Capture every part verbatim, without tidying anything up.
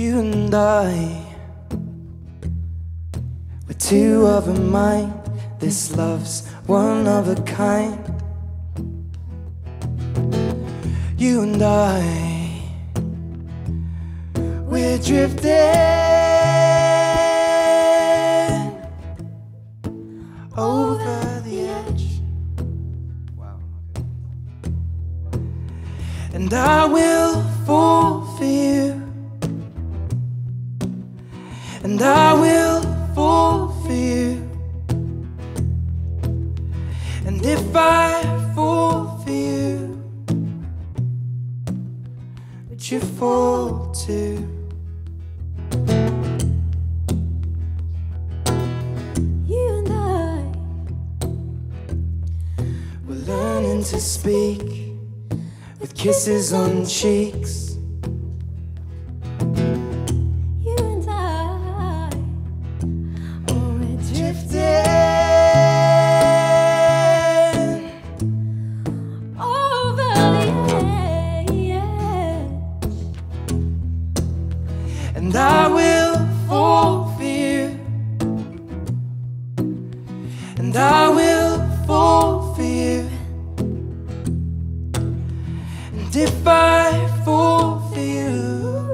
You and I, we're two of a mind. This love's one of a kind. You and I, we're drifting over the edge. Wow. And I will fall for you, and I will fall for you. And if I fall for you, would you fall too? You and I, we're learning to speak with kisses on cheeks. you and I, oh, we're drifting over the edge. And I will fall for you, and I will fall for you. And if I fall for you,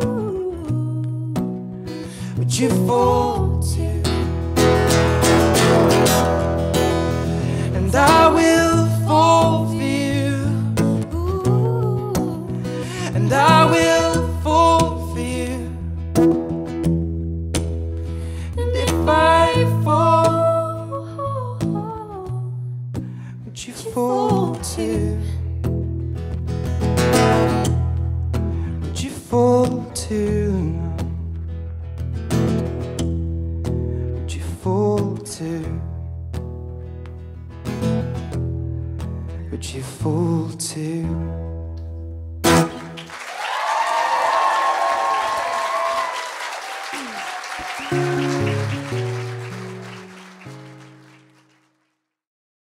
would you fall too? And I will fall for you, and I will fall for you. And if I fall, would you fall too? Would you fall too? Would you fall too? Would you fall too?